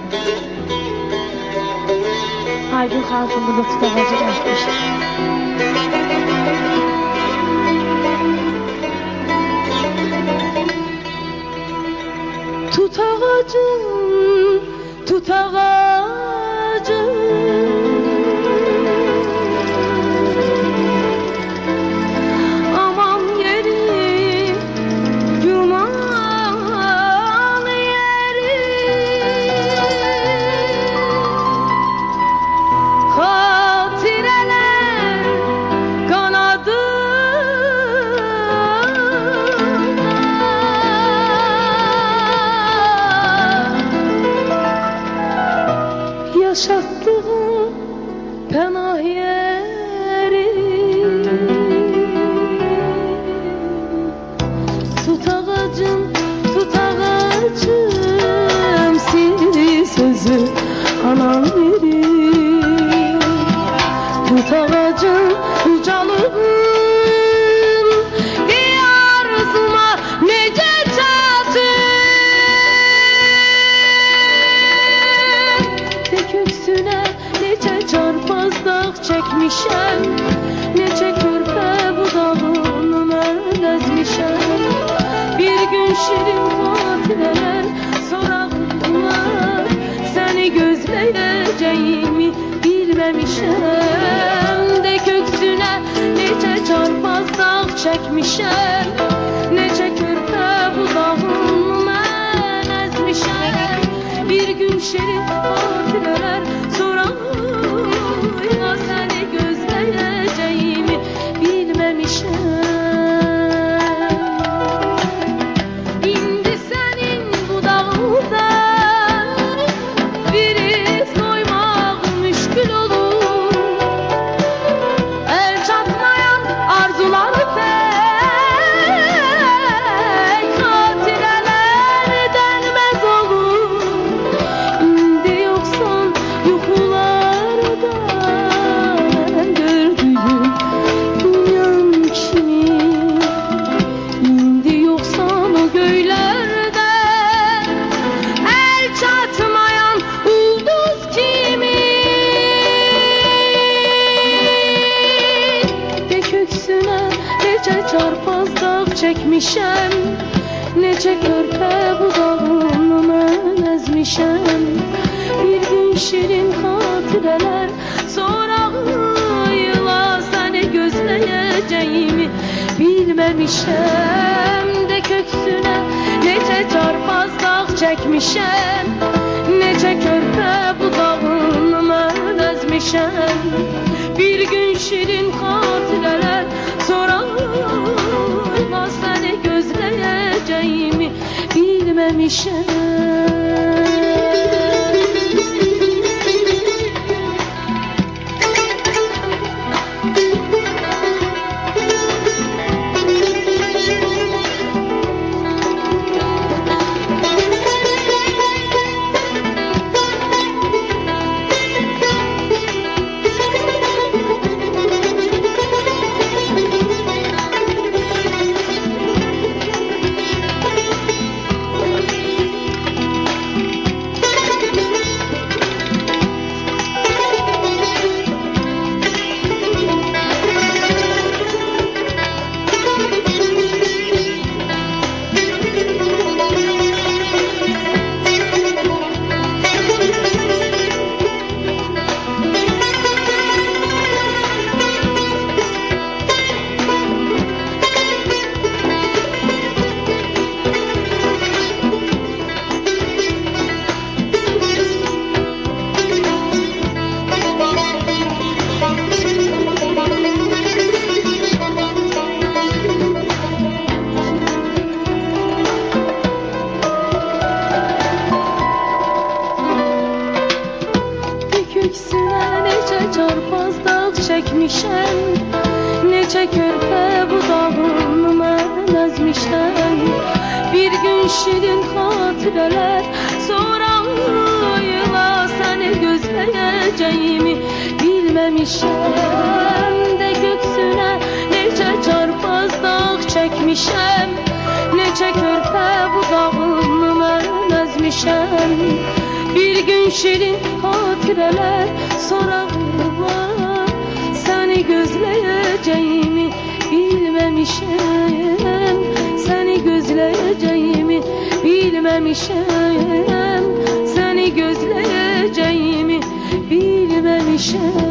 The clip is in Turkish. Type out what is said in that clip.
Aygül Hatun burada tut ağacı yapmış. Tut ağacım, tut ağacım, aman yerim, yuman yerim, hatireler kanadımda, yaşattığım pənah yeri. Tut ağacım, tut ağacım, siri sözü anam verir. Tut ağacım, ucalığım, diyarıma nece çatır. De köksüne nece çarpazdak çekmişem, nece körpe budağını mən ezmişem. Bir gün şirin hatireler soraqlar, seni gözleyeceğimi bilmemişem. De köksüne nece çarpazdak çekmişem, nece körpe budağını mən ezmişem. Bir gün şirin hatireler soraqlar, seni gözleyeceğimi bilmemişem. İndi senin budağında biri soymaq müşkül olur. El çatmayan arzuları pek hatireler denmez olur. İndi yoksan yuxularda mən gördüyüm dünyam kimi. İndi yoksan o göylerde el çatmayan ulduz kimi. De köksüne nece çarpazdak çekmişem, nece körpe budağını mən ezmişem. Bir gün şirin hatireler sorağıyla seni gözleyeceğimi bilmemişem. De köksüne nece çarpazdak çekmişem, nece körpe budağını mən ezmişem. Bir gün şirin hatireler sorağıyla seni gözleyeceğimi bilmemişem. Çekmişem, nece körpe budağını mən ezmişem. Bir gün şirin hatireler sorağıyla seni gözleyeceğimi bilmemişem. De köksüne nece çarpazdak çekmişem, nece körpe budağını mən ezmişem. Bir gün şirin hatireler sorarlar. Seni gözleyeceğimi bilmemişim, seni gözleyeceğimi bilmemişim, seni gözleyeceğimi bilmemişim.